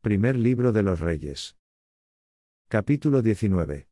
Primer libro de los Reyes. Capítulo 19.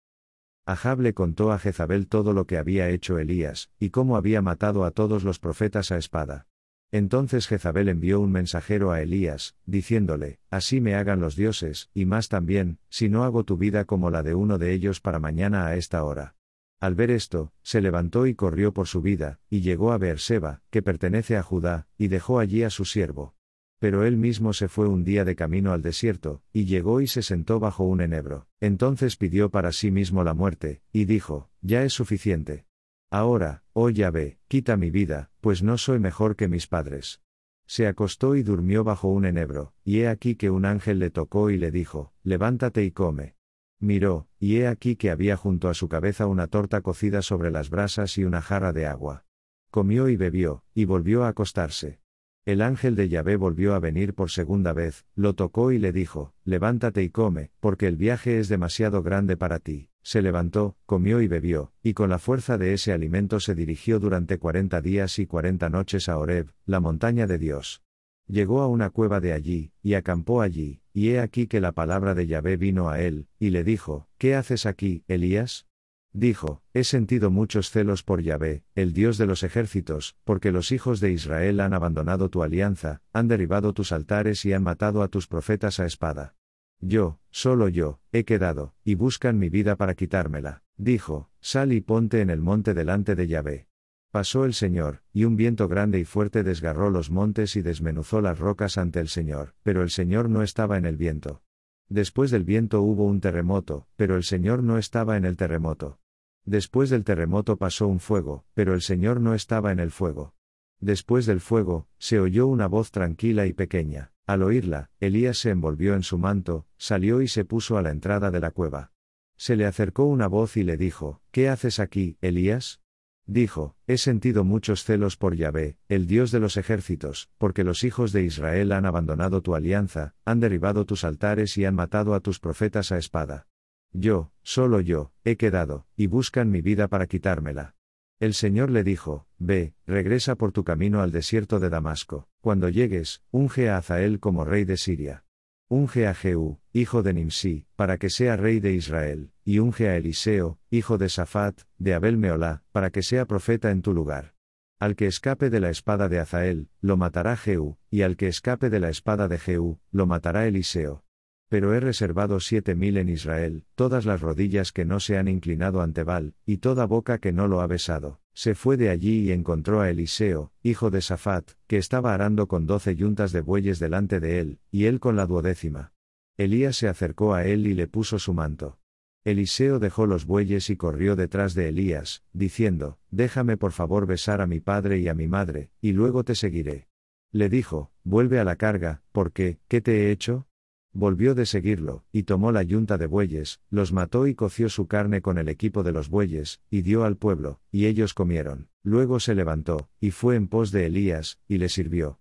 Ahab le contó a Jezabel todo lo que había hecho Elías, y cómo había matado a todos los profetas a espada. Entonces Jezabel envió un mensajero a Elías, diciéndole: Así me hagan los dioses, y más también, si no hago tu vida como la de uno de ellos para mañana a esta hora. Al ver esto, se levantó y corrió por su vida, y llegó a Beerseba, que pertenece a Judá, y dejó allí a su siervo. Pero él mismo se fue un día de camino al desierto, y llegó y se sentó bajo un enebro. Entonces pidió para sí mismo la muerte, y dijo: Ya es suficiente. Ahora, oh Yahvé, quita mi vida, pues no soy mejor que mis padres. Se acostó y durmió bajo un enebro, y he aquí que un ángel le tocó y le dijo: Levántate y come. Miró, y he aquí que había junto a su cabeza una torta cocida sobre las brasas y una jarra de agua. Comió y bebió, y volvió a acostarse. El ángel de Yahvé volvió a venir por segunda vez, lo tocó y le dijo: Levántate y come, porque el viaje es demasiado grande para ti. Se levantó, comió y bebió, y con la fuerza de ese alimento se dirigió durante 40 días y 40 noches a Horeb, la montaña de Dios. Llegó a una cueva de allí, y acampó allí, y he aquí que la palabra de Yahvé vino a él, y le dijo: ¿Qué haces aquí, Elías? Dijo: He sentido muchos celos por Yahvé, el Dios de los ejércitos, porque los hijos de Israel han abandonado tu alianza, han derribado tus altares y han matado a tus profetas a espada. Yo, solo yo, he quedado, y buscan mi vida para quitármela. Dijo: Sal y ponte en el monte delante de Yahvé. Pasó el Señor, y un viento grande y fuerte desgarró los montes y desmenuzó las rocas ante el Señor, pero el Señor no estaba en el viento. Después del viento hubo un terremoto, pero el Señor no estaba en el terremoto. Después del terremoto pasó un fuego, pero el Señor no estaba en el fuego. Después del fuego, se oyó una voz tranquila y pequeña. Al oírla, Elías se envolvió en su manto, salió y se puso a la entrada de la cueva. Se le acercó una voz y le dijo: ¿Qué haces aquí, Elías? Dijo: He sentido muchos celos por Yahvé, el Dios de los ejércitos, porque los hijos de Israel han abandonado tu alianza, han derribado tus altares y han matado a tus profetas a espada. Yo, solo yo, he quedado, y buscan mi vida para quitármela. El Señor le dijo: Ve, regresa por tu camino al desierto de Damasco. Cuando llegues, unge a Hazael como rey de Siria. Unge a Jehú, hijo de Nimsi, para que sea rey de Israel, y unge a Eliseo, hijo de Safat, de Abel Meolá, para que sea profeta en tu lugar. Al que escape de la espada de Hazael, lo matará Jehú, y al que escape de la espada de Jehú, lo matará Eliseo. Pero he reservado 7000 en Israel, todas las rodillas que no se han inclinado ante Baal, y toda boca que no lo ha besado. Se fue de allí y encontró a Eliseo, hijo de Safat, que estaba arando con 12 yuntas de bueyes delante de él, y él con la 12ª. Elías se acercó a él y le puso su manto. Eliseo dejó los bueyes y corrió detrás de Elías, diciendo: Déjame por favor besar a mi padre y a mi madre, y luego te seguiré. Le dijo: Vuelve a la carga, porque, ¿qué te he hecho? Volvió de seguirlo, y tomó la yunta de bueyes, los mató y coció su carne con el equipo de los bueyes, y dio al pueblo, y ellos comieron. Luego se levantó, y fue en pos de Elías, y le sirvió.